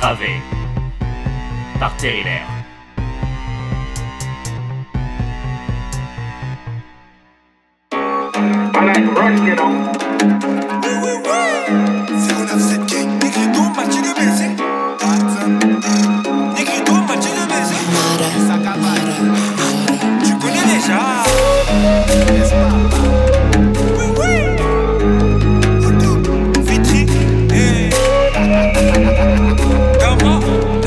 Gravé par Terry Lair. Tu connais déjà. Vitry. Gamma.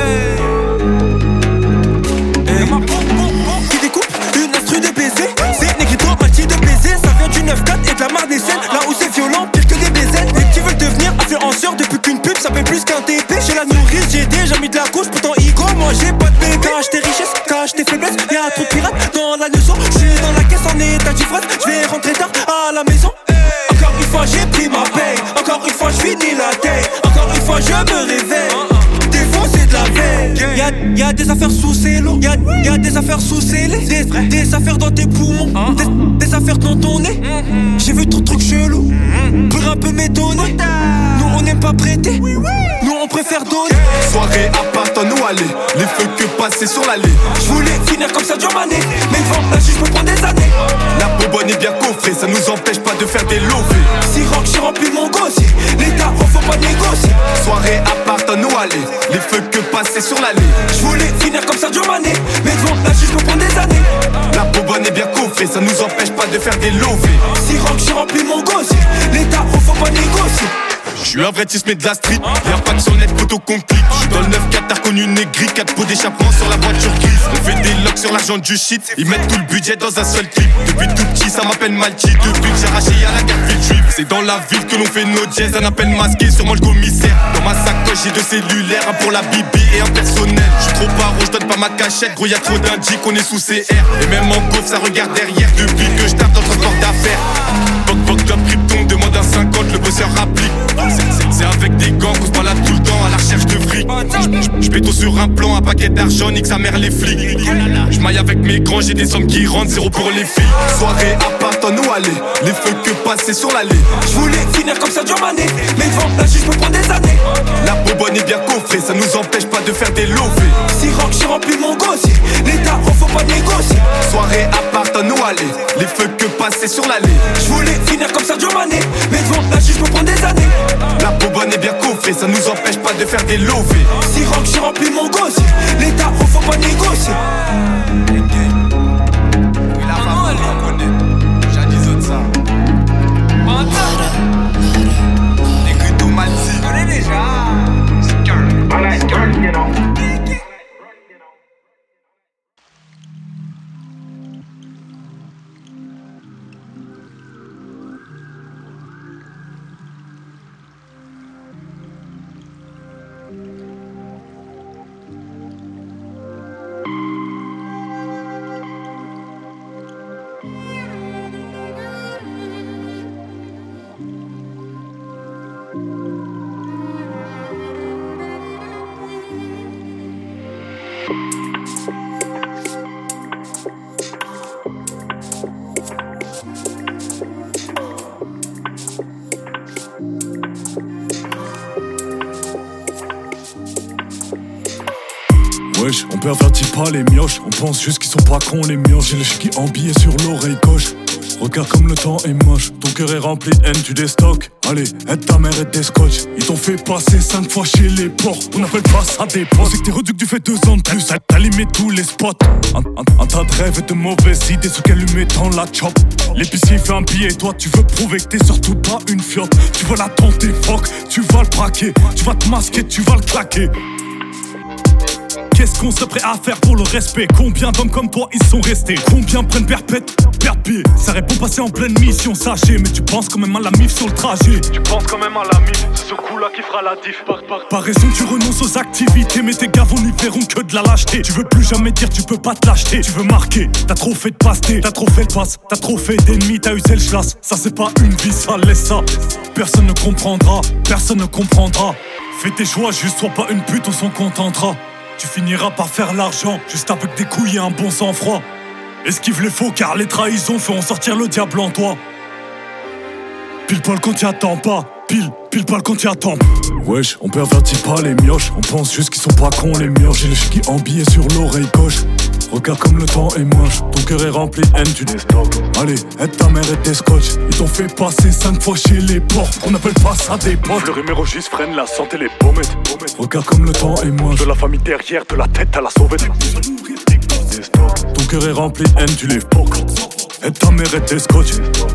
Qui découpe une instru de baiser. C'est Negrito, Machi de baiser. Ça vient du 9-4 et de la Marne-et-Seine. Là où c'est violent, pire que des BZ. Les petits veulent devenir influenceurs depuis qu'une pub ça fait plus qu'un TP. J'ai la nourrice, j'ai déjà mis de la couche. Pourtant Igo, moi j'ai pas de BK. Cache tes richesses, cache tes faiblesses. Y'a trop de pirates dans la leçon. J'suis dans la caisse en état d'ivresse. J'vais rentrer tard à la maison. Encore une fois j'ai pris ma paye. Encore une fois j'finis la taille. Encore une fois je me réveille. Des fois c'est de la veille. Y'a des affaires sous célo. Y'a des affaires sous scellé. Des affaires dans tes poumons. Des affaires dans ton nez. J'ai vu trop de trucs chelous. Pour un peu m'étonner. Nous on n'aime pas prêter. Nous on préfère donner. Soirée à Parton ou aller. Les feux que passer sur l'allée. J'voulais finir comme ça Sadio Mané. Mais devant la juge me prend des années. La bonbonne est bien coffrée. Ça nous empêche pas de faire des lovés. Si rock j'ai rempli mon gossier. L'État faut pas négocier. Soirée à Parton ou aller. Les feux que passer sur l'allée. J'voulais finir comme Sadio Mané. Mais devant la juge me prend des années. La bonbonne est bien coffrée. Ça nous empêche pas de faire des lovés. Si rock j'ai rempli mon gossier. L'État faut pas négocier. J'suis un vrai tismé de la street, y'a pas que sur net photo qu'on clique. J'suis dans le 9-4, t'as reconnu une aigrie, 4 pots d'échappement sur la voiture grise. On fait des locks sur l'argent du shit, ils mettent tout le budget dans un seul clip. Depuis tout petit, ça m'appelle Malchi, depuis que j'ai arraché à la carte ville juive. C'est dans la ville que l'on fait nos jazz, un appel masqué, sûrement le commissaire. Dans ma sacoche, j'ai 2 cellulaires, un pour la bibi et un personnel. J'suis trop paro, j'donne pas ma cachette, gros y'a trop d'indices, on est sous CR. Et même en gaufre, ça regarde derrière, depuis que j'tape dans le transport d'affaires. Bok Club Krypton, demande un 50, le bosseur applique. C'est avec des gants qu'on se balade tout le temps à la recherche de fric. J'péto sur un plan, un paquet d'argent, nique sa mère les flics. J'maille avec mes grands, j'ai des sommes qui rentrent, 0 pour les filles. Soirée à Parton ou aller, les feux que passer sur l'allée. J'voulais finir comme Sadio Mané. Mais devant la juge me prend des années. La bonbonne est bien coffrée, ça nous empêche pas de faire des lovés. Si rock j'ai rempli mon gossier. L'État faut pas négocier. Soirée à Parton ou aller, les feux que passer sur l'allée. J'voulais finir comme Sadio Mané. Mais devant la juge me prend des années. La bonbonne est bien coffrée, ça nous empêche pas de faire des lovés. Si rock j'ai rempli mon gossier. L'État faut pas négocier. Wesh, on pervertit pas les mioches, on pense juste qu'ils sont pas cons les mioches. J'ai le chic qui embillé sur l'oreille gauche. Regarde comme le temps est moche, ton cœur est rempli de haine, tu déstockes. Allez, aide ta mère et tes scotch. Ils t'ont fait passer 5 fois chez les porcs, on appelle pas ça des potes. C'est que t'es réduit que tu fais 2 ans de plus, t'as limé tous les spots. Un tas de rêves et de mauvaises idées sous qu'elle lui mettant la chop. L'épicier fait un billet, toi tu veux prouver que t'es surtout pas une fiotte. Tu vas la tenter, fuck, tu vas le braquer. Tu vas te masquer, tu vas le claquer. Qu'est-ce qu'on serait prêt à faire pour le respect? Combien d'hommes comme toi ils sont restés? Combien prennent perpète, perdent pied? Ça répond passer en pleine mission, sachez. Mais tu penses quand même à la mif sur le trajet. Tu penses quand même à la mif, c'est ce coup là qui fera la diff. Par raison tu renonces aux activités, mais tes gars vont lui verront que de la lâcheté. Tu veux plus jamais dire tu peux pas te l'acheter. Tu veux marquer, t'as trop fait de pasté, t'as trop fait de passe, t'as trop fait d'ennemis, t'as usé le chlasse. Ça c'est pas une vie, ça laisse ça. Personne ne comprendra, personne ne comprendra. Fais tes choix, juste sois pas une pute, on s'en contentera. Tu finiras par faire l'argent, juste avec des couilles et un bon sang-froid. Esquive les faux car les trahisons feront sortir le diable en toi. Pile poil quand t'y attends pas, pile poil quand t'y attends. Wesh, on pervertit pas les mioches. On pense juste qu'ils sont pas cons les mioches. J'ai le chic qui embillé sur l'oreille gauche. Regarde comme le temps est moche. Ton cœur est rempli de haine, tu déstockes. Allez, aide ta mère et tes scotch. Ils t'ont fait passer 5 fois chez les porcs. On appelle pas ça des potes. Le rime registre freine la santé, les pommettes. Regarde comme le temps est moche. De la famille derrière, de la tête à la sauvette. Ton cœur est rempli de haine, tu les poques. Aide ta mère et tes scotch.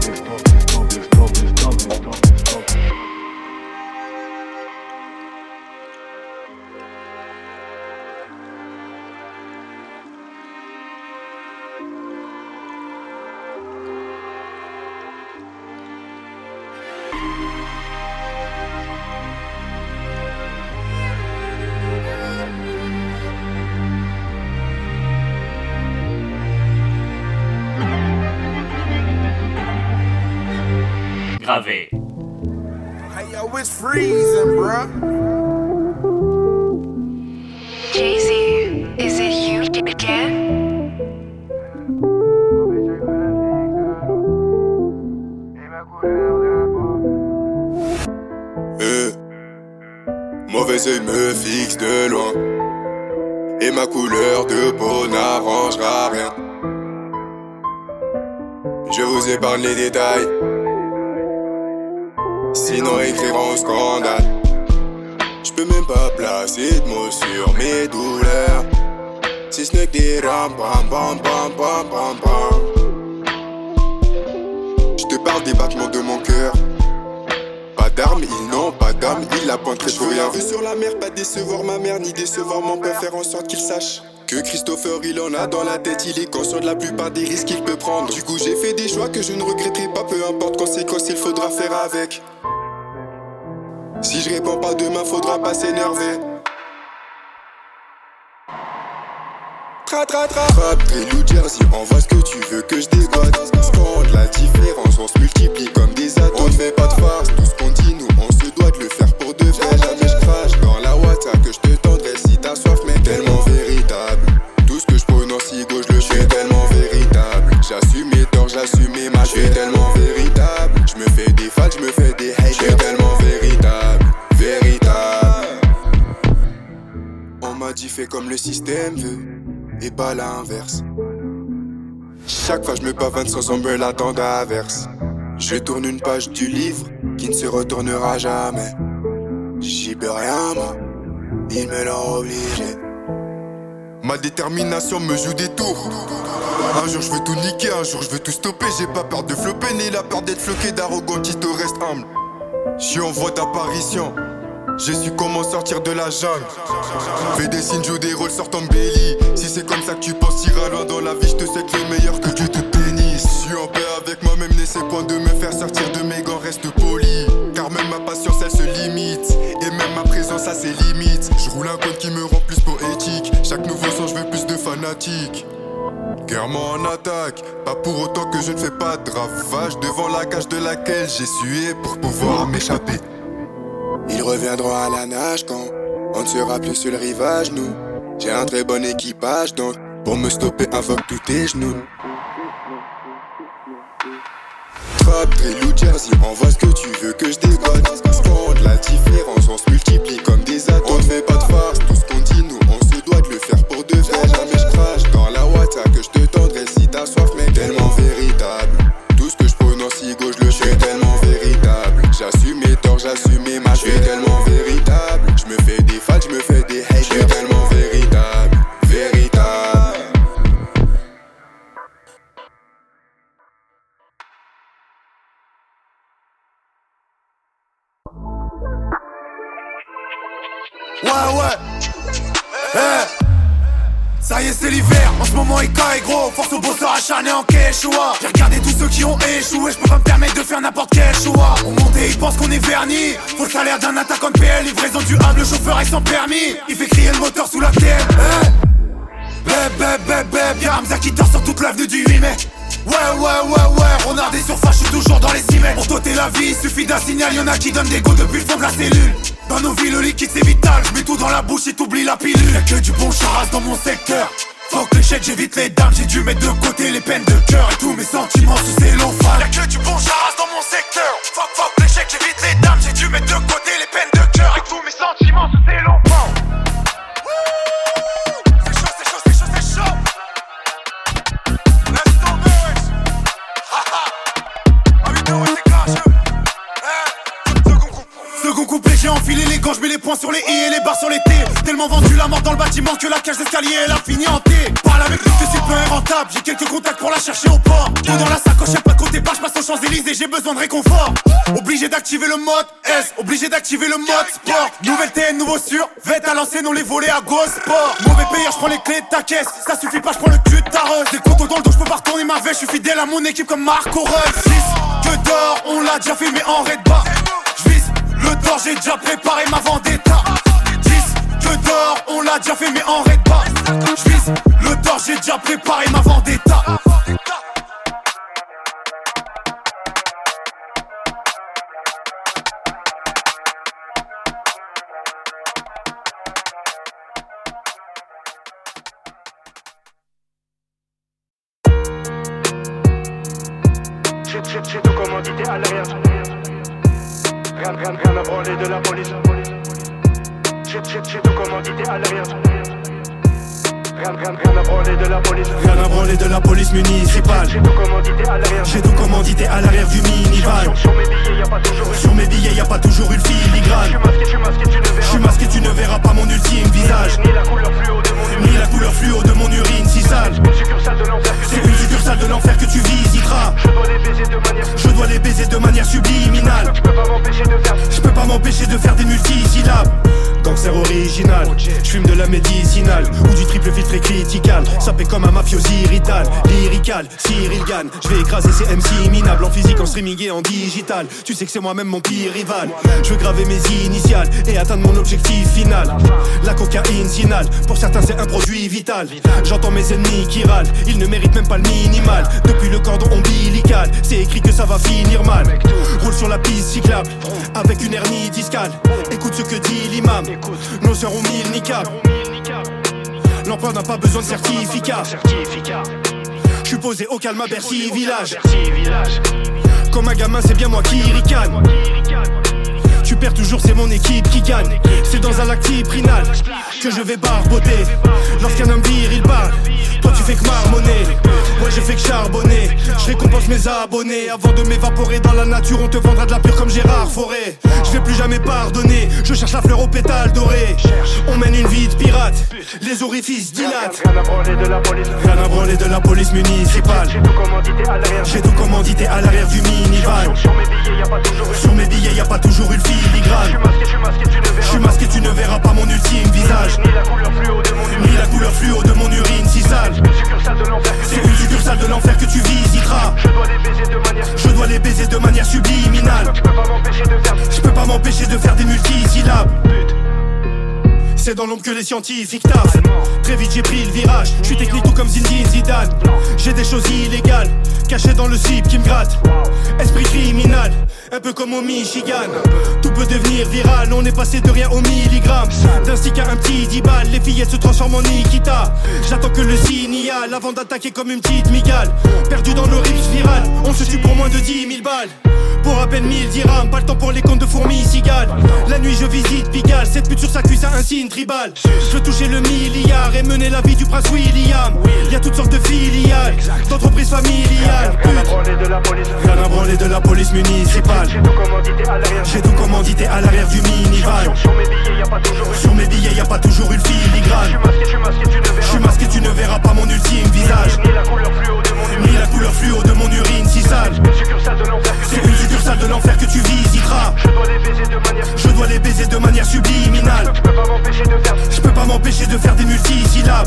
Gravé. Hey yo, it's freezing, bruh. Jay-Z, is it you again? Mauvais œil me fixe de loin. Et ma couleur de peau n'arrangera rien. Je vous épargne les détails, sinon écriront au scandale. J'peux même pas placer de mots sur mes douleurs, si ce n'est que des ram pam pam pam pam pam pam. J'te parle des battements de mon cœur. Pas d'armes, ils n'ont pas d'âme, ils la pointent très tôt. Rien vu sur la mer, pas décevoir ma mère ni décevoir mon père. Faire en sorte qu'il sache que Christopher il en a dans la tête. Il est conscient de la plupart des risques qu'il peut prendre. Du coup j'ai fait des choix que je ne regretterai pas. Peu importe conséquences, il faudra faire avec. Si je réponds pas demain, faudra pas s'énerver. Frappe, New Jersey, envoie ce que tu veux que je dégote. Scande la différence, on se multiplie comme des atomes. On ne fait pas de farce, tout ce qu'on dit nous, on se doit de le faire pour de vrai. Jamais je crache dans la WhatsApp que je te tendrai si t'as soif, mais tellement véritable. Tout ce que je prononce, gauche, je le fais tellement véritable. J'assume mes torts, j'assume mes matchs, je suis tellement véritable. Je me fais des fans, je me fais des hate, je suis tellement véritable. On m'a dit fais comme le système veut et pas l'inverse. Chaque fois je me pavane sans umbrella tant d'averse. Je tourne une page du livre qui ne se retournera jamais. J'y peux rien moi, ils me l'ont obligé. Ma détermination me joue des tours. Un jour je veux tout niquer, un jour je veux tout stopper. J'ai pas peur de flopper ni la peur d'être floqué. D'arrogant qui te reste humble. J'suis en voie d'apparition. J'ai su comment sortir de la jungle. Fais des signes, joue des rôles, sort ton belly. Si c'est comme ça que tu penses, t'iras loin dans la vie. Je te souhaite le meilleur, que Dieu te bénisse. Je suis en paix avec moi-même, n'essaie point de me faire sortir de mes gants, reste poli. Car même ma patience elle se limite. Et même ma présence a ses limites. Je roule un code qui me rend plus poétique. Chaque nouveau son je veux plus de fanatiques. Guerrement en attaque, pas pour autant que je ne fais pas de ravage devant la cage de laquelle j'ai sué pour pouvoir m'échapper. Ils reviendront à la nage quand on ne sera plus sur le rivage, nous. J'ai un très bon équipage donc pour me stopper invoque tous tes genoux. Frappe, New Jersey, envoie ce que tu veux que je dégote. Scande la différence, on se multiplie comme des atomes. On ne fait pas de farce, tout ce qu'on dit nous, on se doit de le faire pour de vrai. Jamais je crache dans la WhatsApp que je te tendrai si t'as soif, mais tellement véritable. Tout ce que je prononce gauche, je le fais tellement véritable. J'assume mes torts, j'assume mes matchs, je suis tellement véritable. Je me fais des fans, je me fais des hate, je suis tellement véritable. Véritable. Ouais. Ça y est c'est l'hiver, en ce moment il caille gros. Force aux bosseurs acharnés en Quechua. J'ai regardé tous ceux qui ont échoué, je peux pas me permettre de faire n'importe quel choix. On monte et ils pensent qu'on est vernis. Faut le salaire d'un attaquant de PL, livraison du humble, le chauffeur est sans permis. Il fait crier le moteur sous la tête. Y'a Hamza qui dort sur toute l'avenue du 8 mai. Ouais, Renard et surface, je suis toujours dans les cimets. Pour t'ôter la vie, il suffit d'un signal, y'en a qui donnent des go depuis le fond de la cellule. Dans nos villes, le liquide c'est vital, je mets tout dans la bouche et t'oublies la pilule. Y'a que du bon charas dans mon secteur. Fuck l'échec, j'évite les dames, j'ai dû mettre de côté les peines de cœur. Et tous mes sentiments sous cellophane. Y'a que du bon charas dans mon secteur. Fuck l'échec, j'évite les dames, j'ai dû mettre de côté les peines de cœur. Et tous mes I et les barres sur les T. Tellement vendu la mort dans le bâtiment que la cage d'escalier elle a fini en T. Parle avec nous que c'est peu rentable. J'ai quelques contacts pour la chercher au port. Tout dans la sacoche, y'a pas de côté barre, j'passe aux Champs-Élysées, j'ai besoin de réconfort. Obligé d'activer le mode S, obligé d'activer le mode sport. Nouvelle TN, nouveau sur, vête à lancer, non les volets à gauche sport. Mauvais payeur, j'prends les clés de ta caisse. Ça suffit pas, j'prends le cul de ta reuse. Des comptes dans le dos, j'peux pas retourner ma veste. J'suis fidèle à mon équipe comme Marco Reus. 6 que d'or, on l'a déjà fait mais en raid bas. J'vise le tort, j'ai déjà préparé ma vendetta. 10 que d'or, on l'a déjà fait mais en raid bas. J'vise le tort, j'ai déjà préparé ma vendetta. J'ai tout commandité à l'arrière. Rien à branler de la police. J'ai tout commandité à l'arrière. Rien à branler de la police. Rien à branler de la police municipale. J'ai tout commandité à l'arrière. J'ai tout commandité à l'arrière du minivan. Sur mes billets y'a pas toujours. Sur mes billets y'a pas toujours une filigrane. Je suis masqué, tu ne verras. Pas mon ultime visage. Ni la couleur fluo de mon urine. Ni la couleur fluo de mon urine si sale. Une succursale de l'enfer que c'est une succursale de l'enfer que tu visiteras. Je dois les baiser de manière. Je dois les baiser de manière subliminale. Je peux pas m'empêcher de faire. Je peux pas m'empêcher de faire des multisyllabes. Gangster original, j'fume de la médicinale ou du triple filtré critical. Sapé comme un mafiosi rital, lyrical, Cyril Gann. J'vais écraser ces MC minables en physique, en streaming et en digital. Tu sais que c'est moi-même mon pire rival. Je veux graver mes initiales et atteindre mon objectif final. La cocaïne finale, pour certains c'est un produit vital. J'entends mes ennemis qui râlent, ils ne méritent même pas le minimal. Depuis le cordon ombilical, c'est écrit que ça va finir mal. Roule sur la piste cyclable, avec une hernie discale. Écoute ce que dit l'imam. Nos sœurs ont mis le niqab. L'emploi n'a pas besoin de certificat. Je suis posé au calme à Bercy village. Comme un gamin c'est bien moi qui ricane. Tu perds toujours, c'est mon équipe qui gagne. C'est dans un lac cyprinal que je vais barboter. Lorsqu'un homme viril parle, toi tu fais que marmonner. Ouais je fais que charbonner. Je récompense mes abonnés. Avant de m'évaporer dans la nature, on te vendra de la pure comme Gérard Forêt. Je vais plus jamais pardonner. Je cherche la fleur aux pétales dorés. On mène une vie de pirate. Les orifices dilatent. Rien à branler de la police. Rien à branler de la police municipale. J'ai tout commandité à l'arrière. J'ai tout commandité à l'arrière du minivan. Sur mes billets y'a pas toujours. Sur mes billets y'a pas toujours une filigrane. Je suis masqué, tu ne verras. Pas mon ultime visage. Ni la couleur fluo de mon urine. Ni la couleur fluo de mon urine si sale. Une succursale de l'enfer que c'est une succursale de l'enfer que tu visiteras. Je dois les baiser de manière. Je dois les baiser de manière subliminale. Je peux pas m'empêcher de faire. Je peux pas m'empêcher de faire des multisyllabes. C'est dans l'ombre que les scientifiques taffent. Très vite j'ai pris le virage. Je suis technique tout comme Zinedine Zidane. J'ai des choses illégales cachées dans le slip qui me gratte. Esprit criminel, un peu comme au Michigan. Tout peut devenir viral, on est passé de rien au milligramme. D'un stick à un petit 10 balles, les fillettes se transforment en Nikita. J'attends que le signal avant d'attaquer comme une petite migale. Perdu dans le rips viral, on se tue pour moins de 10 000 balles. Pour à peine 1000 dirhams, pas le temps pour les comptes de fourmis cigales. La nuit je visite Pigalle, cette pute sur sa cuisse a un signe tribal. Je veux toucher le milliard et mener la vie du prince William. Y'a toutes sortes de filiales, d'entreprises familiales. Rien à branler de la police. Rien à branler de la police municipale. J'ai tout commandité à l'arrière. J'ai tout commandité à l'arrière du minivan. Sur mes billets y'a pas toujours. Sur mes billets y'a pas toujours une filigrane. Je suis masqué, tu ne verras. Pas mon ultime visage. Ni la couleur fluo de mon urine. Ni la couleur fluo de mon urine si sale. Une succursale de l'enfer que c'est une succursale de l'enfer que tu visiteras. Je dois les baiser de manière. Je dois les baiser de manière subliminale. Je peux pas m'empêcher de faire. Je peux pas m'empêcher de faire des multisyllabes.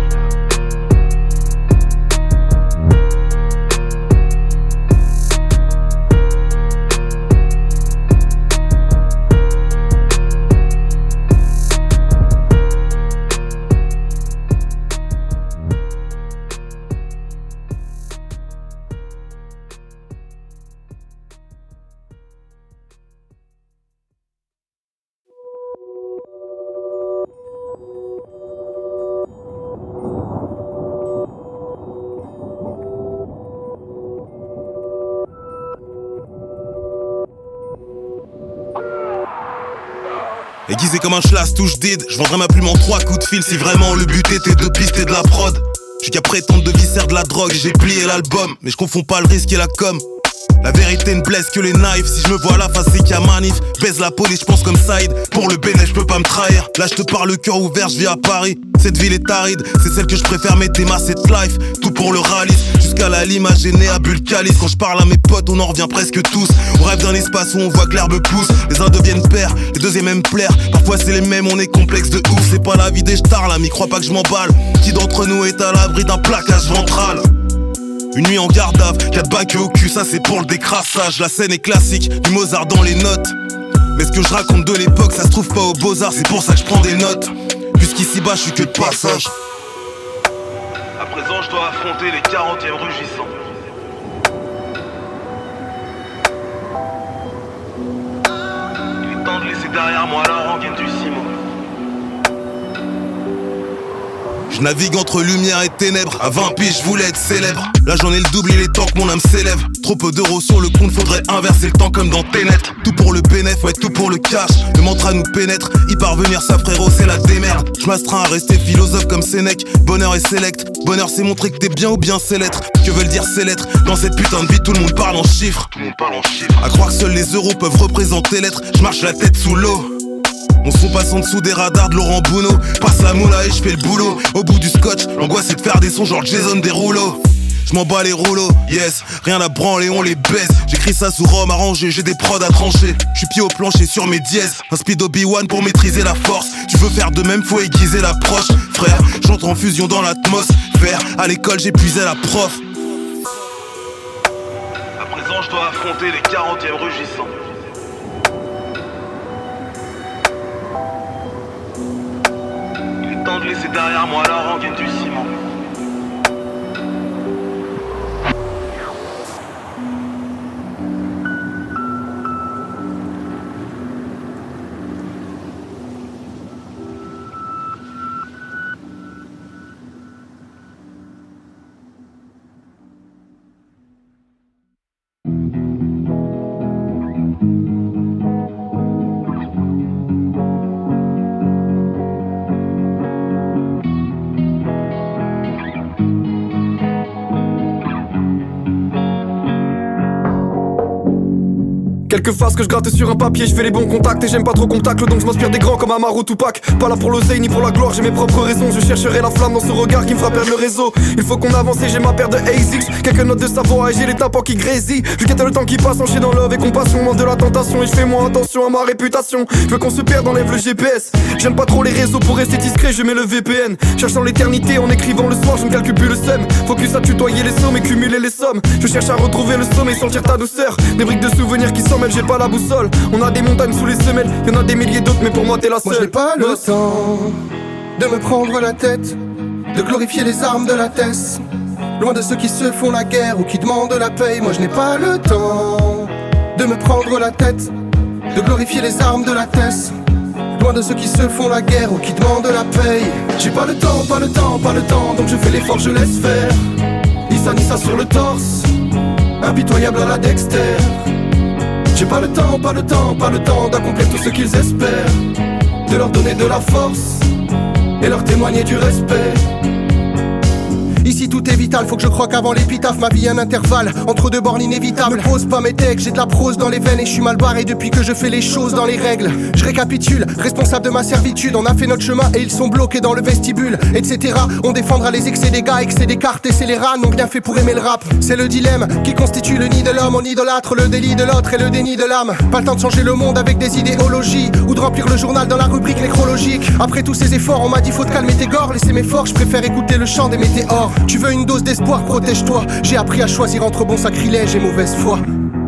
Aiguisé comme un schlass, touche did. Je vendrais ma plume en 3 coups de fil si vraiment le but était de pister de la prod. J'suis qu'à prétendre de viscère de la drogue, j'ai plié l'album, mais je confonds pas le risque et la com. La vérité ne blesse que les naïfs. Si je me vois à la face, c'est qu'il y a manif. Baise la police, je pense comme Saïd. Pour le bénéfice, je peux pas me trahir. Là, je te parle le cœur ouvert, je vis à Paris. Cette ville est aride, c'est celle que je préfère mettre ma cette life. Tout pour le rallye, jusqu'à la lime, j'ai né à Bulcalis. Quand je parle à mes potes, on en revient presque tous. On rêve d'un espace où on voit que l'herbe pousse. Les uns deviennent pères, les deuxièmes aiment plaire. Parfois c'est les mêmes, on est complexe de ouf. C'est pas la vie des stars, l'ami, crois pas que je m'emballe. Qui d'entre nous est à l'abri d'un plaquage ventral? Une nuit en garde à 4 bacs au cul, ça c'est pour le décrassage. La scène est classique, du Mozart dans les notes. Mais ce que je raconte de l'époque, ça se trouve pas aux Beaux-Arts, c'est pour ça que je prends des notes. Puisqu'ici bas je suis que de passage. À présent je dois affronter les 40e rugissants. Il est temps de laisser derrière moi la rengaine du ciment. Je navigue entre lumière et ténèbres. À 20 piges, je voulais être célèbre. Là j'en ai le double, il est temps que mon âme s'élève. Trop peu d'euros sur le compte, faudrait inverser le temps comme dans Tenet. Tout pour le bénéf, ouais, tout pour le cash. Le mantra nous pénètre, y parvenir ça frérot, c'est la démerde. Je m'astreins à rester philosophe comme Sénèque. Bonheur est select, bonheur c'est montrer que t'es bien ou bien c'est l'être. Que veulent dire ces lettres? Dans cette putain de vie, tout le monde parle en chiffres. À croire que seuls les euros peuvent représenter l'être. Je marche la tête sous l'eau. Mon son passe en dessous des radars de Laurent Bounot. Passe la moula et je fais le boulot. Au bout du scotch, l'angoisse c'est de faire des sons genre Jason Derulo. Je m'en bats les rouleaux, yes, rien à branler, on les baise. J'écris ça sous Rome arrangé, j'ai des prods à trancher. J'suis pied au plancher sur mes dièses. Un speed Obi-Wan pour maîtriser la force. Tu veux faire de même, faut aiguiser l'approche. Frère, j'entre en fusion dans l'atmosphère. À l'école j'ai puisé la prof. À présent je dois affronter les 40e rugissants. De laisser derrière moi la rengaine du ciment. Quelques phrases que je gratte sur un papier, je fais les bons contacts et j'aime pas trop qu'on tacle, donc je m'inspire des grands comme Amar ou Tupac. Pas là pour l'oseille ni pour la gloire, j'ai mes propres raisons. Je chercherai la flamme dans ce regard qui me fera perdre le réseau. Il faut qu'on avance et j'ai ma paire de ASICS. Quelques notes de savoir et j'ai les tapants qui grésillent. Je guette le temps qui passe, enchaîné dans love et compassion. Moins de la tentation et je fais moins attention à ma réputation. Je veux qu'on se perde, enlève le GPS. J'aime pas trop les réseaux pour rester discret, je mets le VPN. Cherchant l'éternité en écrivant le soir, je ne calcule plus le seum. Focus à tutoyer les sommes et cumuler les sommes. Je cherche à retrouver le sommet, sentir ta douceur. Des briques de souvenirs qui s'emmêlent, j'ai pas la boussole. On a des montagnes sous les semelles, y'en a des milliers d'autres, mais pour moi t'es la seule. Moi je n'ai pas le temps de me prendre la tête, de glorifier les armes de la Tess. Loin de ceux qui se font la guerre ou qui demandent la paye. Moi je n'ai pas le temps de me prendre la tête, de glorifier les armes de la Tess. Loin de ceux qui se font la guerre ou qui demandent la paye. J'ai pas le temps, pas le temps, pas le temps, donc je fais l'effort, je laisse faire. Ni ça sur le torse, impitoyable à la Dexter. J'ai pas le temps, pas le temps, pas le temps d'accomplir tout ce qu'ils espèrent. De leur donner de la force et leur témoigner du respect. Ici tout est vital, faut que je croque avant l'épitaphe. Ma vie un intervalle, entre deux bornes inévitables. Me pose pas mes textes, j'ai de la prose dans les veines. Et je suis mal barré depuis que je fais les choses dans les règles. Je récapitule, responsable de ma servitude. On a fait notre chemin et ils sont bloqués dans le vestibule, etc. On défendra les excès des gars, excès des cartes et scélérats n'ont rien fait pour aimer le rap. C'est le dilemme qui constitue le nid de l'homme. On idolâtre le délit de l'autre et le déni de l'âme. Pas le temps de changer le monde avec des idéologies ou de remplir le journal dans la rubrique nécrologique. Après tous ces efforts, on m'a dit faut te calmer tes gores. Laissez mes forts, je préfère écouter le chant des météores. Tu veux une dose d'espoir, protège-toi. J'ai appris à choisir entre bon sacrilège et mauvaise foi.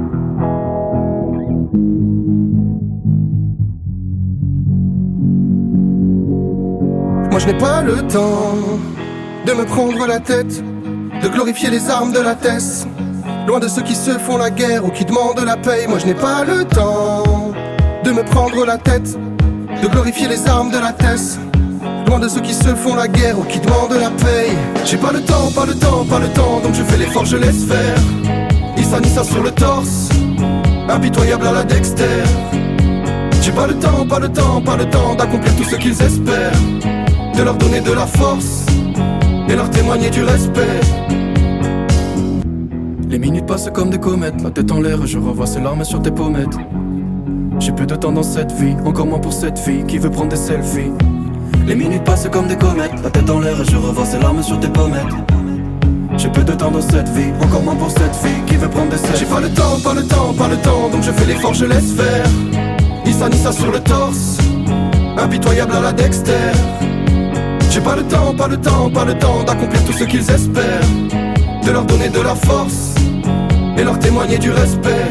Moi je n'ai pas le temps de me prendre la tête, de glorifier les armes de la Tess. Loin de ceux qui se font la guerre ou qui demandent la paye. Moi je n'ai pas le temps de me prendre la tête, de glorifier les armes de la Tess. Loin de ceux qui se font la guerre ou qui demandent la paye. J'ai pas le temps, pas le temps, pas le temps, donc je fais l'effort, je laisse faire. Ni ça sur le torse, impitoyable à la Dexter. J'ai pas le temps, pas le temps, pas le temps d'accomplir tout ce qu'ils espèrent. De leur donner de la force et leur témoigner du respect. Les minutes passent comme des comètes, la tête en l'air et je revois ses larmes sur tes pommettes. J'ai peu de temps dans cette vie, encore moins pour cette fille qui veut prendre des selfies. Les minutes passent comme des comètes, la tête en l'air et je revois ses larmes sur tes pommettes. J'ai peu de temps dans cette vie, encore moins pour cette fille qui veut prendre des selfies. J'ai pas le temps, pas le temps, pas le temps, donc je fais l'effort, je laisse faire. Ni ça sur le torse, impitoyable à la Dexter. J'ai pas le temps, pas le temps, pas le temps d'accomplir tout ce qu'ils espèrent, de leur donner de la force et leur témoigner du respect.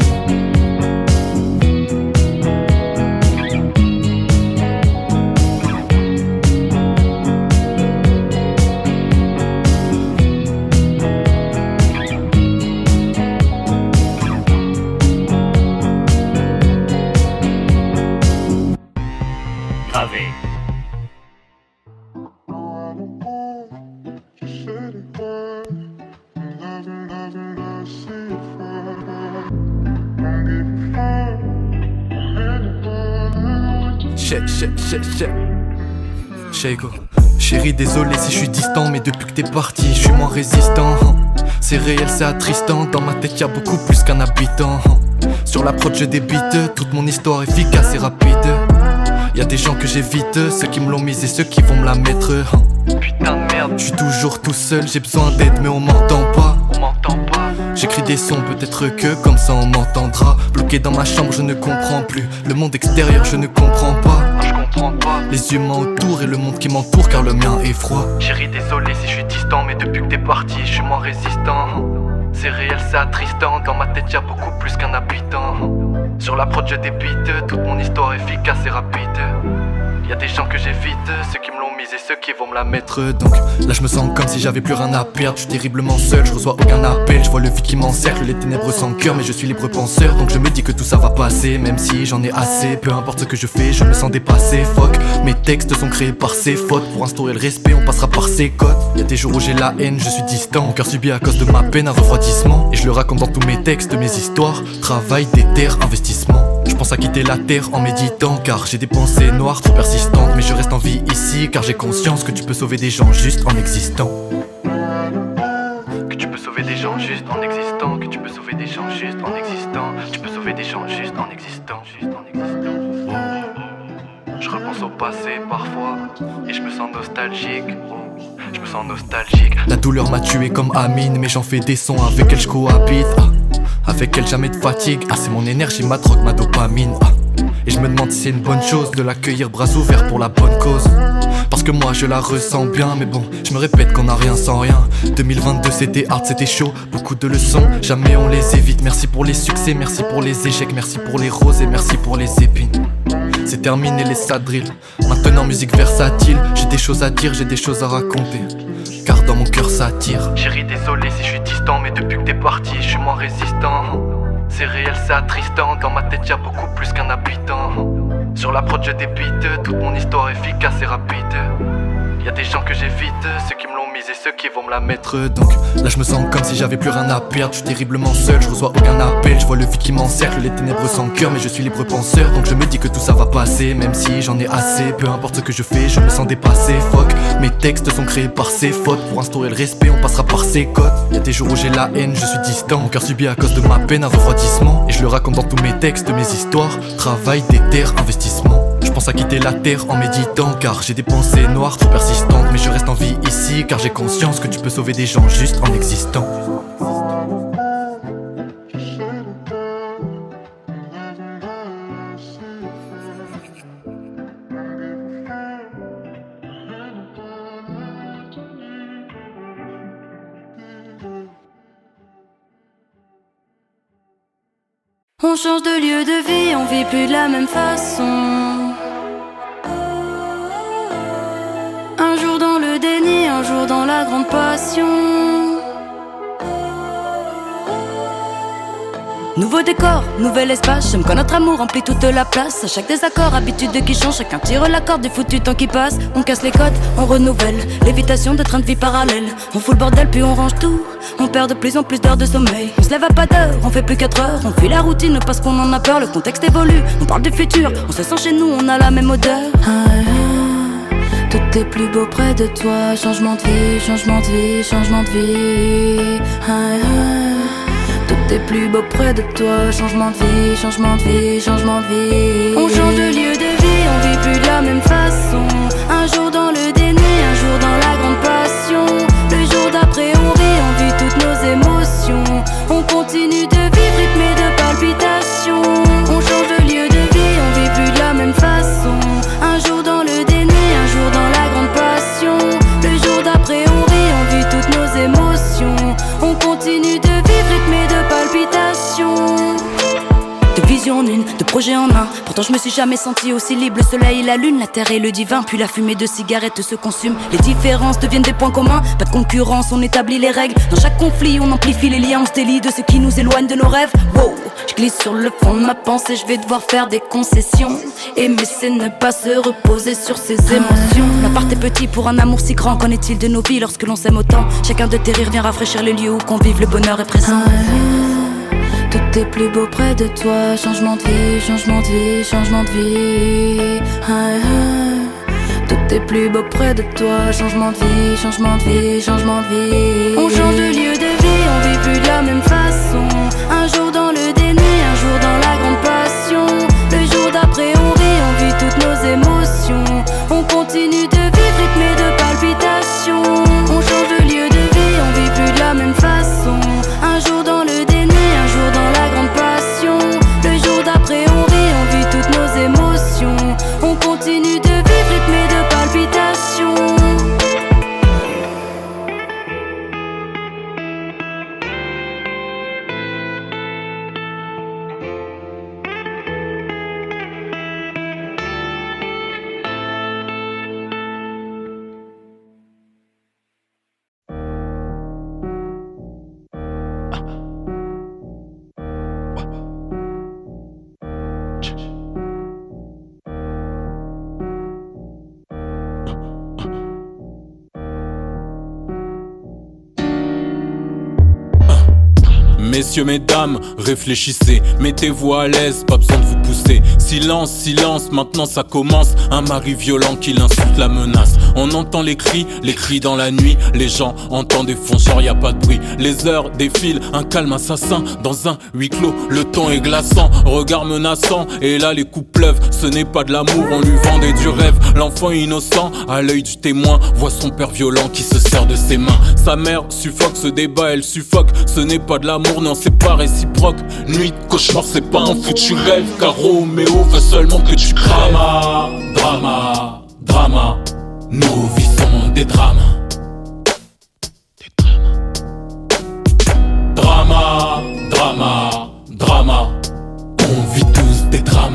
Chérie, désolé si je suis distant, mais depuis que t'es parti, je suis moins résistant. C'est réel, c'est attristant, dans ma tête y'a beaucoup plus qu'un habitant. Sur la prod je débite, toute mon histoire efficace et rapide. Y'a des gens que j'évite, ceux qui me l'ont mise et ceux qui vont me la mettre. Putain de merde, je suis toujours tout seul, j'ai besoin d'aide mais on m'entend pas. J'écris des sons, peut-être que comme ça on m'entendra. Bloqué dans ma chambre, je ne comprends plus. Le monde extérieur, je ne comprends pas. Les humains autour et le monde qui m'entoure, car le mien est froid. Chérie, désolé si je suis distant, mais depuis que t'es parti, je suis moins résistant. C'est réel, c'est attristant, dans ma tête y'a beaucoup plus qu'un habitant. Sur la prod je débite, toute mon histoire efficace et rapide. Y'a des gens que j'évite, ceux qui me l'ont mise et ceux qui vont me la mettre. Donc là je me sens comme si j'avais plus rien à perdre. Je suis terriblement seul, je reçois aucun appel. Je vois le vide qui m'encercle, les ténèbres sans cœur. Mais je suis libre penseur, donc je me dis que tout ça va passer. Même si j'en ai assez, peu importe ce que je fais, je me sens dépassé. Fuck, mes textes sont créés par ses fautes. Pour instaurer le respect, on passera par ses codes. Y'a des jours où j'ai la haine, je suis distant. Mon cœur subit à cause de ma peine un refroidissement. Et je le raconte dans tous mes textes, mes histoires. Travail, déter, investissement. Je pense à quitter la terre en méditant, car j'ai des pensées noires trop persistantes. Mais je reste en vie ici, car j'ai conscience que tu peux sauver des gens juste en existant. Que tu peux sauver des gens juste en existant. Que tu peux sauver des gens juste en existant. Tu peux sauver des gens juste en existant. Je repense au passé parfois et je me sens nostalgique. Je me sens nostalgique. La douleur m'a tué comme Amine, mais j'en fais des sons avec elle je cohabite. Avec elle jamais de fatigue. C'est mon énergie, ma drogue, ma dopamine. Et je me demande si c'est une bonne chose de l'accueillir bras ouverts pour la bonne cause. Parce que moi je la ressens bien, mais bon, je me répète qu'on a rien sans rien. 2022 c'était hard, c'était chaud, beaucoup de leçons, jamais on les évite. Merci pour les succès, merci pour les échecs, merci pour les roses et merci pour les épines. C'est terminé les sadrilles, maintenant musique versatile. J'ai des choses à dire, j'ai des choses à raconter, car dans mon cœur ça tire. Chérie, désolé si je suis distant, mais depuis que t'es parti, je suis moins résistant. C'est réel, c'est attristant, dans ma tête y'a beaucoup plus qu'un habitant. Sur la prod je débite, toute mon histoire efficace et rapide. Y'a des gens que j'évite, ceux qui me l'ont mise et ceux qui vont me la mettre. Donc là je me sens comme si j'avais plus rien à perdre. Je suis terriblement seul, je reçois aucun appel. Je vois le vide qui m'encercle, les ténèbres sans cœur. Mais je suis libre penseur, donc je me dis que tout ça va passer. Même si j'en ai assez, peu importe ce que je fais, je me sens dépassé. Fuck, mes textes sont créés par ses fautes. Pour instaurer le respect, on passera par ses codes. Y'a des jours où j'ai la haine, je suis distant. Mon cœur subit à cause de ma peine un refroidissement. Et je le raconte dans tous mes textes, mes histoires. Travail, déter, investissement. Je pense à quitter la terre en méditant, car j'ai des pensées noires trop persistantes. Mais je reste en vie ici, car j'ai conscience que tu peux sauver des gens juste en existant. On change de lieu de vie, on vit plus de la même façon. Un jour dans le déni, un jour dans la grande passion. Nouveau décor, nouvel espace, j'aime quand notre amour remplit toute la place. À chaque désaccord, habitude qui change, chacun tire la corde du foutu temps qui passe. On casse les codes, on renouvelle, l'évitation de train de vie parallèle. On fout le bordel puis on range tout, on perd de plus en plus d'heures de sommeil. On se lève à pas d'heure, on fait plus 4 heures. On fuit la routine parce qu'on en a peur, le contexte évolue. On parle du futur, on se sent chez nous, on a la même odeur. Tout est plus beau près de toi. Changement de vie, changement de vie, changement de vie. Tout est plus beau près de toi. Changement de vie, changement de vie, changement de vie. On change de lieu de vie, on vit plus de la même façon. Un jour dans le déni, un jour dans la grande passion. Le jour d'après on rit, on vit toutes nos émotions. On continue de vivre rythmé de palpitations. On change de lieu de vie, on vit plus de la même façon. Un jour dans le déni, un jour dans la grande passion. Le jour d'après on rit, on vit toutes nos émotions. On continue de vivre rythmé de palpitations. De vision en une, de projet en un. Pourtant je me suis jamais senti aussi libre. Le soleil et la lune, la terre et le divin. Puis la fumée de cigarettes se consume. Les différences deviennent des points communs. Pas de concurrence, on établit les règles. Dans chaque conflit, on amplifie les liens. On se délie de ce qui nous éloigne de nos rêves. Wow, je glisse sur le fond de ma pensée. Je vais devoir faire des concessions. Aimer c'est ne pas se reposer sur ses émotions. L'appart est petit pour un amour si grand. Qu'en est-il de nos vies lorsque l'on s'aime autant? Chacun de tes rires vient rafraîchir les lieux où convive. Le bonheur est présent. Tout est plus beau près de toi. Changement de vie, changement de vie, changement de vie. Tout est plus beau près de toi. Changement de vie, changement de vie, changement de vie. On change de lieu de vie, on vit plus de la même façon. Un jour dans le déni, un jour dans la grande passion. Le jour d'après on rit, on vit toutes nos émotions. On continue de vivre rythmé de palpitations. On change de lieu de vie, on vit plus de la même façon. Un jour dans le déni, un jour dans la grande passion. Le jour d'après on rit, on vit toutes nos émotions. On continue de vivre rythmé de palpitations. Messieurs, mesdames, réfléchissez, mettez-vous à l'aise, pas besoin de vous pousser. Silence, silence, maintenant ça commence. Un mari violent qui l'insulte, la menace. On entend les cris dans la nuit. Les gens entendent des fonceurs, y a pas de bruit. Les heures défilent, un calme assassin. Dans un huis clos, le temps est glaçant. Regard menaçant, et là les coups pleuvent. Ce n'est pas de l'amour, on lui vendait du rêve. L'enfant innocent, à l'œil du témoin, voit son père violent qui se sert de ses mains. Sa mère suffoque, ce débat elle suffoque. Ce n'est pas de l'amour, non c'est pas réciproque. Nuit de cauchemar, c'est pas un foutu rêve. Car Roméo veut seulement que tu crèves. Drama, drama, drama. Nos vies sont des drames. Drama, drama, drama. On vit tous des drames.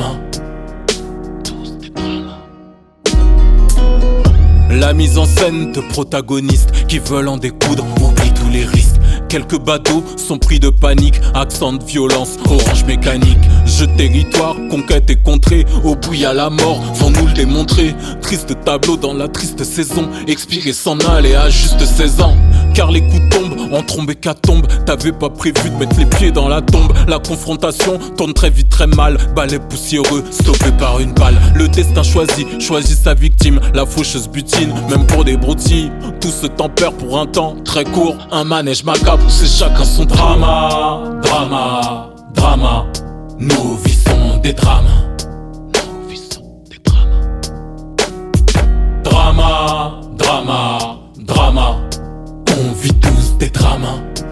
La mise en scène de protagonistes qui veulent en découdre, oublie tous les risques. Quelques bateaux sont pris de panique, accent de violence, orange mécanique. Jeu de territoire, conquête et contrée, au bout y'a la mort, vont nous le démontrer. Triste tableau dans la triste saison, expiré s'en aller à juste 16 ans. Car les coups tombent, en trombe hécatombe, t'avais pas prévu de mettre les pieds dans la tombe. La confrontation tourne très vite très mal, balai poussiéreux, stoppé par une balle. Le destin choisit sa victime, la faucheuse butine, même pour des broutilles. Tout se tempère pour un temps très court, un manège macabre, c'est chacun son drama. Drama, drama, nos vies sont des drames. Nos vies sont des drames. Drama, drama, drama, on vit tous des drames.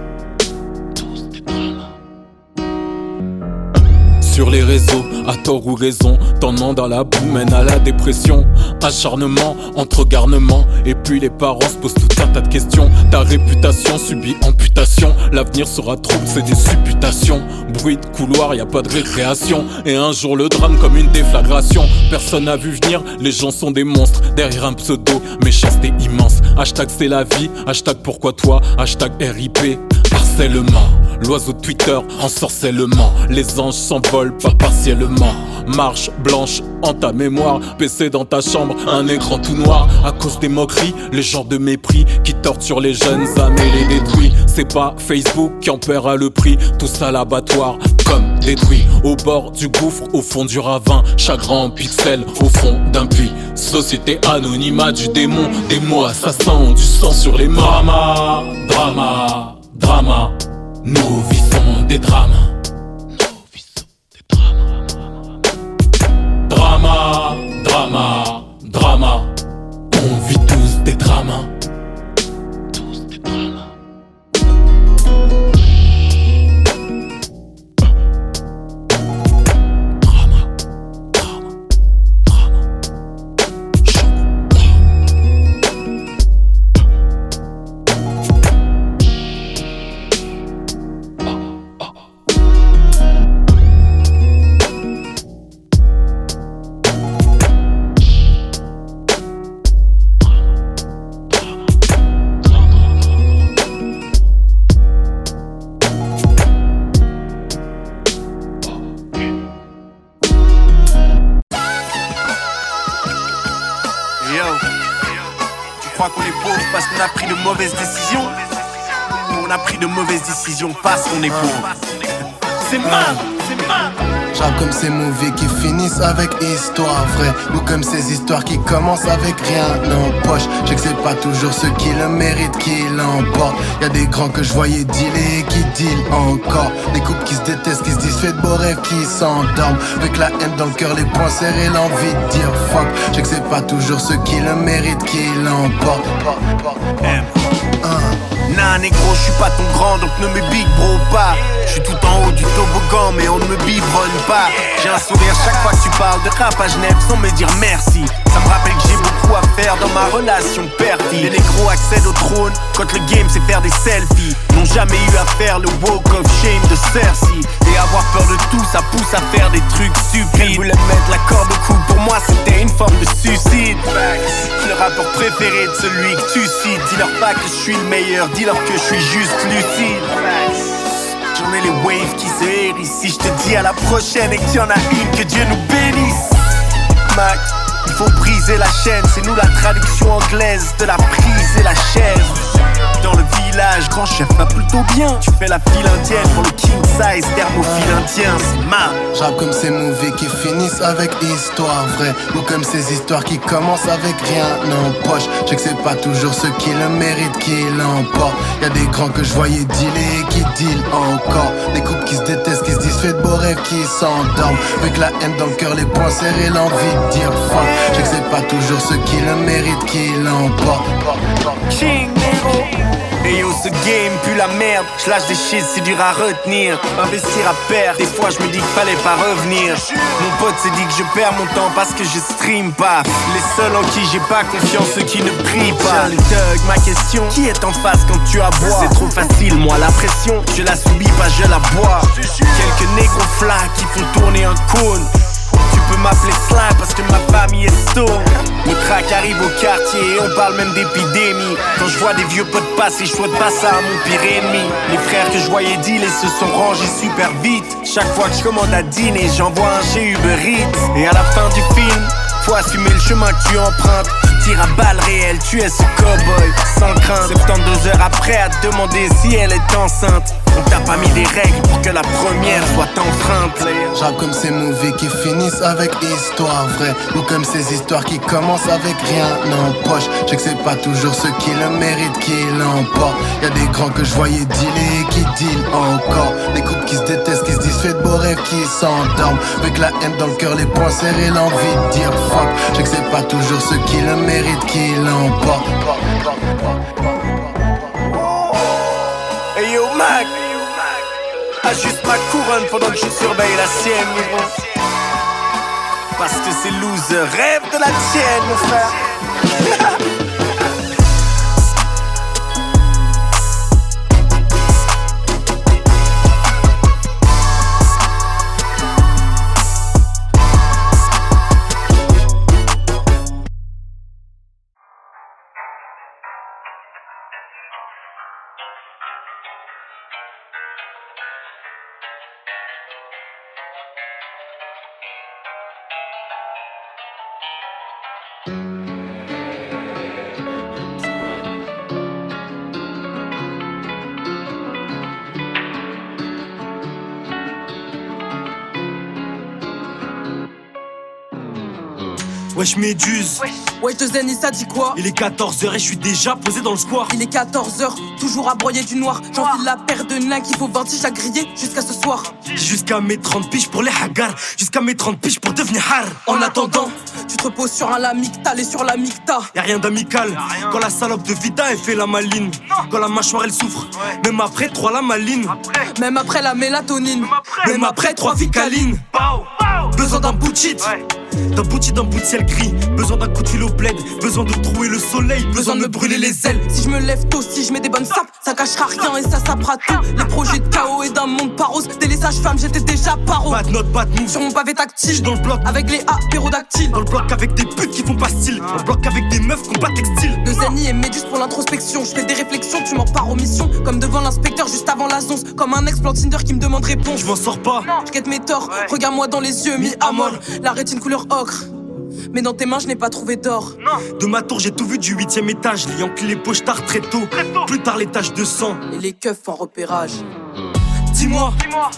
Sur les réseaux, à tort ou raison, tendant dans la boue mène à la dépression. Acharnement, entre garnements, et puis les parents se posent tout un tas de questions. Ta réputation subit amputation, l'avenir sera trouble, c'est des supputations. Bruit de couloir, y a pas de récréation, et un jour le drame comme une déflagration. Personne n'a vu venir, les gens sont des monstres, derrière un pseudo, méchanceté immense. Hashtag c'est la vie, hashtag pourquoi toi, hashtag RIP. Harcèlement, l'oiseau de Twitter ensorcellement. Les anges s'envolent pas partiellement. Marche blanche en ta mémoire, PC dans ta chambre, un écran tout noir. À cause des moqueries, les genres de mépris qui torturent les jeunes âmes et les détruit. C'est pas Facebook qui en paiera le prix, tous à l'abattoir comme détruit. Au bord du gouffre, au fond du ravin, chagrin en pixels au fond d'un puits. Société anonymat du démon, des mots assassins ont du sang sur les mains. Drama, drama, drama, nos vies sont des drames. Drama, drama, drama. On vit tous des drames. Parce qu'on a pris de mauvaises décisions. On a pris de mauvaises décisions parce qu'on est pauvre. C'est mal, c'est mal. J'rappe comme ces movies qui finissent avec histoire vraie, ou comme ces histoires qui commencent avec rien en poche. J'sais que c'est pas toujours ceux qui le méritent qui l'emportent. Y'a des grands que je voyais dealer et qui dealent encore. Des couples qui se détestent, qui se disent fait de beaux rêves, qui s'endorment. Avec la haine dans le cœur, les poings serrés, l'envie de dire fuck. J'sais que c'est pas toujours ceux qui le méritent qui l'emportent. Nah négro, j'suis pas ton grand donc ne me big bro pas. J'suis tout en haut du toboggan mais on ne me biberonne pas. J'ai un sourire chaque fois que tu parles de rap à Genève sans me dire merci. Ça me rappelle que j'ai beaucoup à faire dans ma relation perdue. Les négros accèdent au trône quand le game c'est faire des selfies. N'ont jamais eu à faire le walk of shame de Cersei. Et avoir peur de tout ça pousse à faire des trucs stupides. Elle voulait mettre la corde au cou, pour moi c'était une forme de suicide. Le rappeur préféré de celui que tu cites. Dis-leur pas que je suis le meilleur, dis-leur que je suis juste lucide. J'en ai les waves qui se hérissent. Si je te dis à la prochaine et que tu en as une, que Dieu nous bénisse. Mac, il faut briser la chaîne. C'est nous la traduction anglaise de la prise et la chaise. Dans le village, grand chef va plutôt bien. Tu fais la file indienne pour le king size, thermophile indien, c'est marre. J'rappe comme ces movies qui finissent avec histoire vraie, ou comme ces histoires qui commencent avec rien en poche. J'sais que c'est pas toujours ceux qui le méritent qui l'emportent. Y'a des grands que je voyais dealer et qui dealent encore. Des couples qui se détestent, qui se disent fait de beaux rêves, qui s'endorment. Avec la haine dans le cœur, les poings serrés, l'envie de dire fuck. J'sais que c'est pas toujours ceux qui le méritent qui l'emportent. King Nero. Et yo ce game pue la merde. J'lâche des shit c'est dur à retenir. Investir à perdre, des fois je me dis qu'il fallait pas revenir. Mon pote s'est dit que je perds mon temps parce que je stream pas. Les seuls en qui j'ai pas confiance, ceux qui ne prient pas. Les thugs, ma question, qui est en face quand tu aboies? C'est trop facile, moi la pression, je la subis pas, je la bois. Quelques négros flacs qui font tourner un cône. Tu peux m'appeler Slime parce que ma famille est stone. Le crack arrive au quartier et on parle même d'épidémie. Quand je vois des vieux potes passer, je souhaite pas ça à mon pire ennemi. Les frères que je voyais dealer se sont rangés super vite. Chaque fois que je commande à dîner, j'envoie un chez Uber Eats. Et à la fin du film, faut assumer le chemin que tu empruntes. Tu tires à balles réelles, tu es ce cowboy sans crainte. 72 heures après à te demander si elle est enceinte. On t'a pas mis des règles pour que la première soit enfreinte. J'rappe comme ces movies qui finissent avec histoire vraie, ou comme ces histoires qui commencent avec rien en poche. J'sais que c'est pas toujours ceux qui le méritent qui l'emportent. Y'a des grands que je voyais dealer et qui dealent encore. Des couples qui se détestent, qui se disent fait de beaux rêves, qui s'endorment. Avec la haine dans le cœur, les poings serrés, l'envie de dire fuck. J'sais que c'est pas toujours ceux qui le méritent qui l'emportent. Hey yo Mac, ajuste ma couronne pendant que je surveille la sienne, mon gros. Parce que ces losers rêvent de la tienne, mon frère. Wesh Méduse. Wesh de Zen, ça dit quoi? Il est 14h et je suis déjà posé dans le square. Il est 14h, toujours à broyer du noir. J'enfile la paire de nains qu'il faut 20 tiges à griller jusqu'à ce soir. J'ai jusqu'à mes 30 piges pour les hagar, jusqu'à mes 30 piges pour devenir har. En attendant, tu te reposes sur un lamictal et sur la micta. Y'a rien d'amical, quand la salope de Vida elle fait la maline. Quand la mâchoire elle souffre, même après 3 la maline. Même après la mélatonine, même après 3 ficalines. Besoin d'un bout de shit, d'un bout de ciel gris. Besoin d'un coup de fil au bled, besoin de trouver le soleil, besoin de me brûler les ailes. Si je me lève tôt, si je mets des bonnes sapes, ça cachera rien et ça sapera tout. Les projets de chaos et d'un monde pas rose. Dès les sages-femmes, j'étais déjà paro. Pas de note, pas de move. Sur mon pavé tactile, dans le bloc avec les apérodactyles. Dans le bloc avec des putes qui font pas style. Dans le bloc avec des meufs qui ont pas textile. De Zeni et Méduse pour l'introspection. Je fais des réflexions, tu m'en pars aux missions. Comme devant l'inspecteur juste avant la zonce. Comme un ex-plan Tinder qui me demande réponse. Je m'en sors pas, je guette mes torts. Regarde-moi dans les yeux, mi-amol. La rétine couleur ocre. Mais dans tes mains, je n'ai pas trouvé d'or. De ma tour, j'ai tout vu du 8ème étage. Les Yankees, les pochards très tôt. Plus tard, les taches de sang. Et les keufs en repérage. Dis-moi,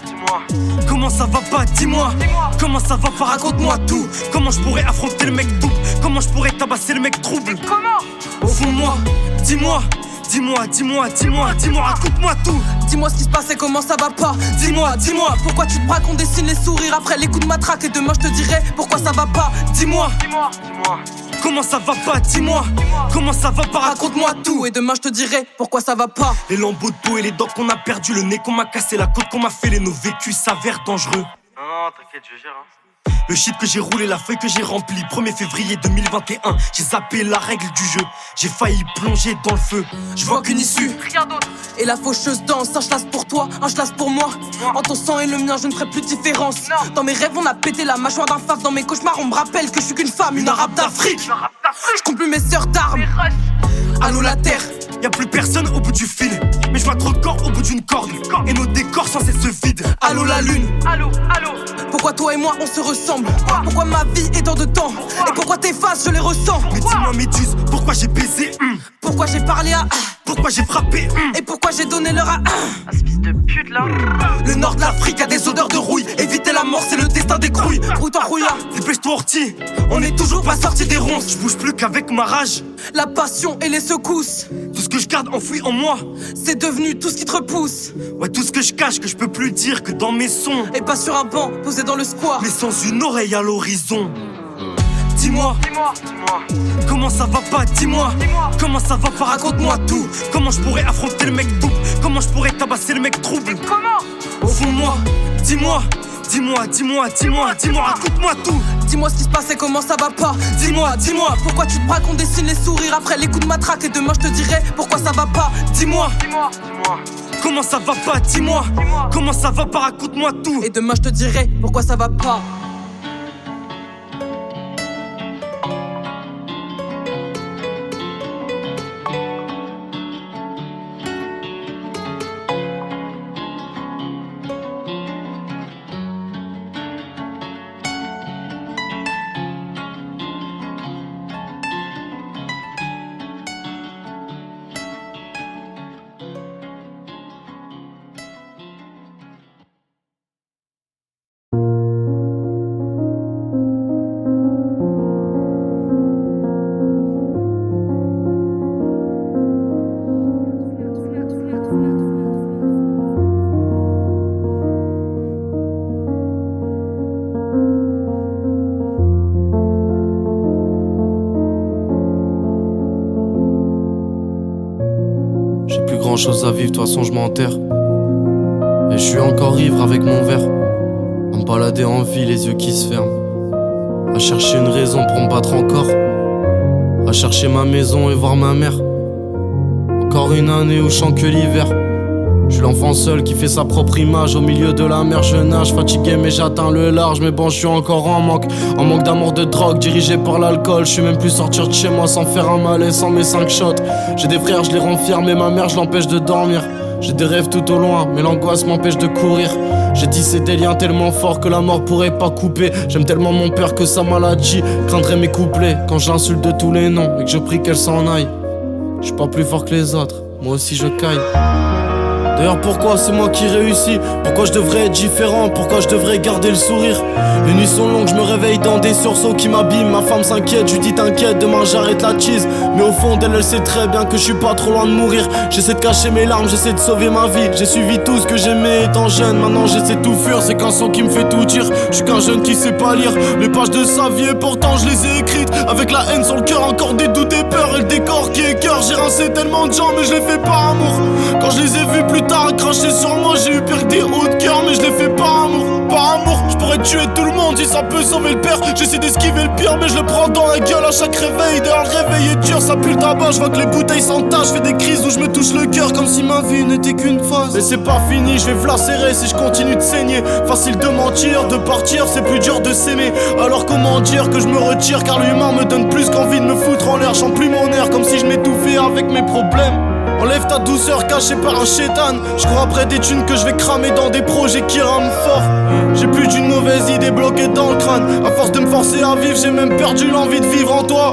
comment ça va pas, dis-moi. Comment ça va pas, raconte-moi tout. Comment je pourrais affronter le mec double. Comment je pourrais tabasser le mec trouble. Au fond de moi, dis-moi. Dis-moi, raconte-moi tout. Dis-moi ce qui se passe et comment ça va pas. Dis-moi, pourquoi tu te braques, on dessine les sourires après les coups de matraque. Et demain je te dirai pourquoi ça va pas. Dis-moi, comment ça va pas, dis-moi. Comment ça va pas, raconte-moi tout. Et demain je te dirai pourquoi ça va pas. Les lambeaux de peau et les dents qu'on a perdu, le nez qu'on m'a cassé, la côte qu'on m'a fait, nos vécus s'avèrent dangereux. Non, t'inquiète, je gère. Le shit que j'ai roulé, la feuille que j'ai remplie. 1er février 2021, j'ai zappé la règle du jeu. J'ai failli plonger dans le feu. Je vois qu'une issue, rien d'autre. Et la faucheuse danse, un chlasse pour toi, un chlasse pour moi. En ton sang et le mien, je ne ferai plus de différence. Dans mes rêves, on a pété la mâchoire d'un faf. Dans mes cauchemars, on me rappelle que je suis qu'une femme, une arabe d'Afrique. Je compte plus mes sœurs d'armes. Allô la terre, y'a plus personne au bout du fil. Mais je vois trop de corps au bout d'une corde. Et nos décors sans cesse se vident. Allô la lune, allô. Pourquoi toi et moi on se ressemble? Pourquoi ma vie est dans de temps? Et pourquoi tes faces je les ressens? Mais dis-moi Méduse, pourquoi j'ai baisé? Pourquoi j'ai parlé à? Pourquoi j'ai frappé? Et pourquoi j'ai donné leur à? Ce fils de pute là. Le nord de l'Afrique a des odeurs de rouille. Éviter la mort c'est le destin des crouilles. Rouille t'en rouille. Dépêche-toi Orti, on est toujours pas sorti des ronces. Je bouge plus qu'avec ma rage, la passion et les secousses. Tout ce que je garde enfoui en moi, c'est devenu tout ce qui te repousse. Ouais, tout ce que je cache que je peux plus dire que dans mes sons. Et pas sur un banc, posé dans le square. Mais sans une oreille à l'horizon. Dis-moi, comment ça va pas, dis-moi. Comment ça va pas, raconte-moi tout. Comment je pourrais affronter le mec double. Comment je pourrais tabasser le mec trouble. Au fond de moi, dis-moi, raconte-moi tout. Dis-moi ce qui se passe et comment ça va pas. Dis-moi, pourquoi tu te braques, on dessine les sourires après les coups de matraque. Et demain je te dirai pourquoi ça va pas. Dis-moi, comment ça va pas, dis-moi. Comment ça va pas, raconte-moi tout. Et demain je te dirai pourquoi ça va pas. Chose à vivre, de toute façon je m'enterre. Et je suis encore ivre avec mon verre. À me balader en ville, les yeux qui se ferment. À chercher une raison pour me battre encore. À chercher ma maison et voir ma mère. Encore une année où je chante que l'hiver. Je suis l'enfant seul qui fait sa propre image. Au milieu de la mer je nage, fatigué mais j'atteins le large. Mais bon je suis encore en manque d'amour, de drogue, dirigé par l'alcool. Je suis même plus sortir de chez moi sans faire un malaise, sans mes 5 shots. J'ai des frères, je les rends fiers, mais ma mère je l'empêche de dormir. J'ai des rêves tout au loin, mais l'angoisse m'empêche de courir. J'ai tissé des liens tellement forts que la mort pourrait pas couper. J'aime tellement mon père que sa maladie craindrait mes couplets. Quand je l'insulte de tous les noms et que je prie qu'elle s'en aille. Je suis pas plus fort que les autres, moi aussi je caille. D'ailleurs pourquoi c'est moi qui réussis? Pourquoi je devrais être différent? Pourquoi je devrais garder le sourire? Les nuits sont longues, je me réveille dans des sursauts qui m'abîment. Ma femme s'inquiète, je lui dis t'inquiète, demain j'arrête la cheese. Mais au fond d'elle, elle sait très bien que je suis pas trop loin de mourir. J'essaie de cacher mes larmes, j'essaie de sauver ma vie. J'ai suivi tout ce que j'aimais étant jeune, maintenant j'essaie de tout fuir. C'est qu'un son qui me fait tout dire. Je suis qu'un jeune qui sait pas lire les pages de sa vie et pourtant je les ai écrites avec la haine sur le cœur, encore des doutes et peurs et le décor qui est cœur. J'ai rincé tellement de gens mais je les fais par amour. Quand je les ai vus plus tard cracher sur moi, j'ai eu pire que des hauts de cœur, mais je les fais par amour. Par amour, je pourrais tuer tout le monde si ça peut sauver le père. J'essaie d'esquiver le pire mais je le prends dans la gueule à chaque réveil. D'ailleurs le réveil est dur, ça pue le tabac, je vois que les bouteilles s'entachent. Je fais des crises où je me touche le cœur comme si ma vie n'était qu'une phase. Mais c'est pas fini, je vais flacérer si je continue de saigner. Facile de mentir, de partir, c'est plus dur de s'aimer. Alors comment dire que je me retire, car l'humain me donne plus qu'envie de me foutre en l'air. Chante plus mon air comme si je m'étouffais avec mes problèmes. Enlève ta douceur cachée par un chétan. Je crois après des thunes que je vais cramer dans des projets qui rament fort. J'ai plus d'une mauvaise idée bloquée dans le crâne. À force de me forcer à vivre, j'ai même perdu l'envie de vivre en toi.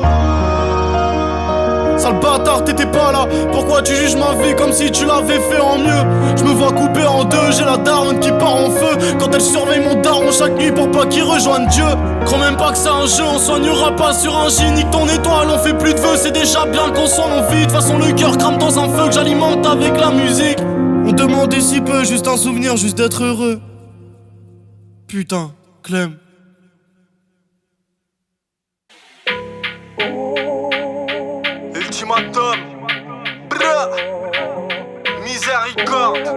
Sale bâtard, t'étais pas là. Pourquoi tu juges ma vie comme si tu l'avais fait en mieux? Je me vois coupé en deux, j'ai la daronne qui part en feu quand elle surveille mon daron chaque nuit pour pas qu'il rejoigne Dieu. Crois même pas que c'est un jeu, on soignera pas sur un J. Nique ton étoile, on fait plus de vœux, c'est déjà bien qu'on soit en vie. De toute façon le cœur crame dans un feu que j'alimente avec la musique. On demandait si peu, juste un souvenir, juste d'être heureux. Putain, Clem. Ultimatum, brrr, miséricorde,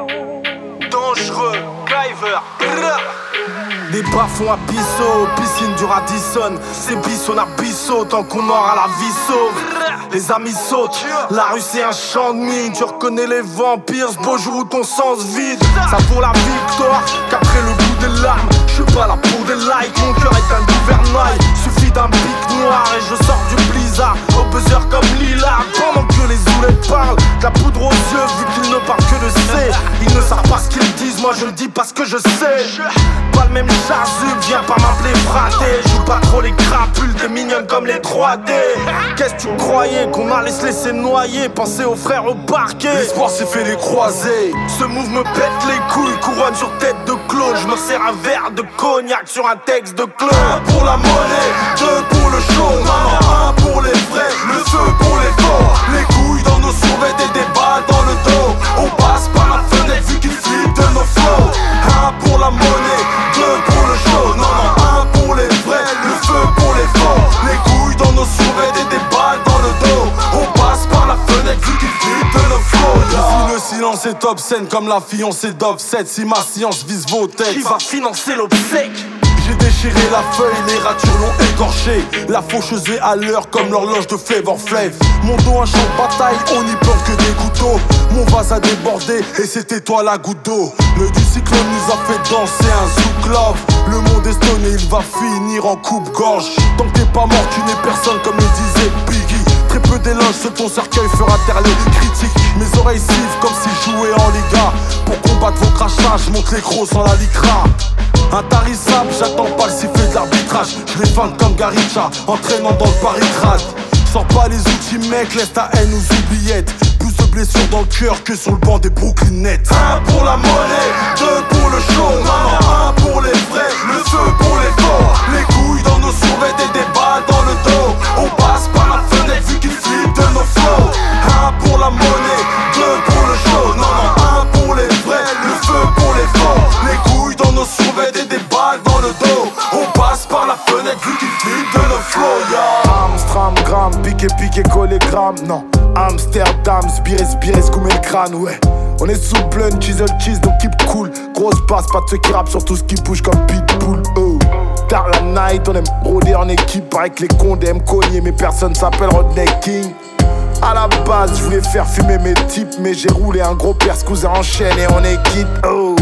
dangereux, Cliver, brrr. Des bas-fonds abyssaux, piscine du Radisson. C'est bisson à bissot, tant qu'on aura la vie sauve. Les amis sautent, la rue c'est un champ de mine. Tu reconnais les vampires, ce beau jour où ton sens vide. Ça vaut la victoire, qu'après le bout des larmes. Je suis pas là pour des likes, mon cœur est un gouvernail. Suffit d'un pic noir et je sors du blizzard. Au buzzer comme Lillard, pendant que les zoulettes parlent. De la poudre aux yeux, vu qu'ils ne parlent que de C. Ils ne savent pas ce qu'ils disent, moi je le dis parce que je sais. Pas le même charzu, viens pas m'appeler fraté. Joue pas trop les crapules, t'es mignonne comme les 3D. Qu'est-ce que tu croyais, qu'on allait se laisser noyer? Pensez aux frères au parquet. L'espoir s'est fait les croiser. Ce move me pète les couilles, couronne sur tête de Claude. Je me sers un verre de cognac sur un texte de Claude. Un pour la monnaie, deux pour le show. Maman, un pour les vrais, le feu pour les forts. Les couilles dans nos survêtements et des balles dans le dos. On passe par la fenêtre vu qu'ils flippent de nos flows. Un pour la monnaie, deux pour le show. Non, un pour les vrais, le feu pour les forts. Les couilles dans nos survêtements et des balles dans le dos. On passe par la fenêtre vu qu'ils flippent de nos flows. Ici le silence est obscène comme la fiancée d'Offset. Si ma science vise vos têtes, qui va financer l'obsèque? J'ai déchiré la feuille, les ratures l'ont écorché. La faucheuse est à l'heure comme l'horloge de Flavor Flav. Mon dos un champ de bataille, on n'y plante que des couteaux. Mon vase a débordé et c'était toi la goutte d'eau. Le du cyclone nous a fait danser un zouk love. Le monde est stoné, il va finir en coupe-gorge. Tant que t'es pas mort, tu n'es personne comme le disait Biggie. Très peu d'éloges, seul ton cercueil fera taire les critiques. Mes oreilles sifflent comme si je jouais en Liga. Pour combattre vos crachats, je monte les gros sans la lycra. Intarissable, j'attends pas le sifflet de l'arbitrage. Je les feinte comme Garitcha, entraînant dans le Paritrad. Sors pas les outils mec, laisse ta haine aux oubliettes. Plus de blessures dans le cœur que sur le banc des Brooklyn Nets. Un pour la monnaie, deux pour le show. Maman, un pour les vrais, le feu pour les forts. Les couilles dans nos survêtements et des balles dans le dos. On passe par la fenêtre vu qu'ils flippent de nos flows. Un pour la monnaie, deux pour le show. Non, un pour les vrais, le feu pour les forts. Les couilles dans nos survêtements et des balles dans le dos. On passe par la fenêtre vu qu'ils flippent de nos flows, yeah. Amstram, gramme, piqué, collé, gramme, non. Amsterdam, spiré, scoumé le crâne, ouais. On est sous blunt, cheese, donc keep cool. Grosse basse, pas de ceux qui rappent sur tout ce qui bouge comme Pitbull, oh. Tard la night, on aime rôder en équipe. Paraît que les condés aiment cogner, mais personne s'appelle Rodney King. À la base, je voulais faire fumer mes types, mais j'ai roulé un gros père cousin en chaîne et on est quitte, oh.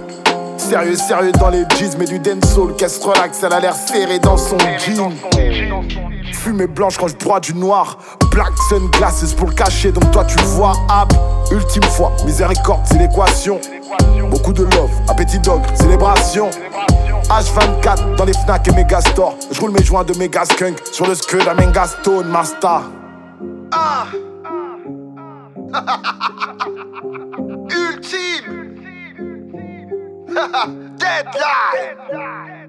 Sérieux dans les jeans, mais du dancehall, caisse relax, elle a l'air serrée dans son jean. Fumée blanche quand je broie du noir. Black sunglasses pour le cacher, donc toi tu vois. App, ultime fois, miséricorde, c'est l'équation. Beaucoup de love, appétit d'ogre, célébration. H24 dans les Fnac et Megastore. Je roule mes joints de méga skunk sur le scud à Mengastone, Master. Ultime. Deadline.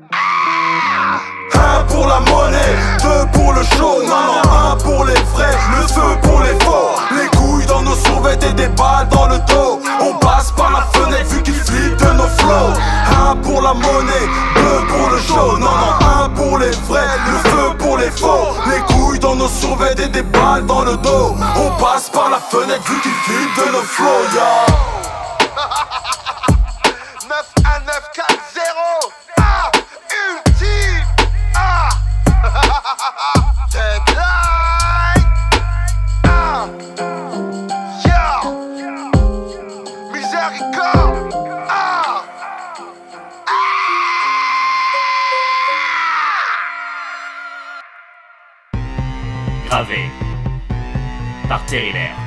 Un pour la monnaie, deux pour le show, non, un pour les vrais, le feu pour les faux. Les couilles dans nos survêtements et des balles dans le dos. On passe par la fenêtre vu qu'ils flippent de nos flows. Un pour la monnaie, deux pour le show, non, un pour les vrais, le feu pour les faux. Les couilles dans nos survêtements et des balles dans le dos. On passe par la fenêtre vu qu'ils flippent de nos flows, yo. 91940. Ah, ultime. Ah, deadline. Ah, yo, miséricorde. Ah, Gravé par Terry Lair.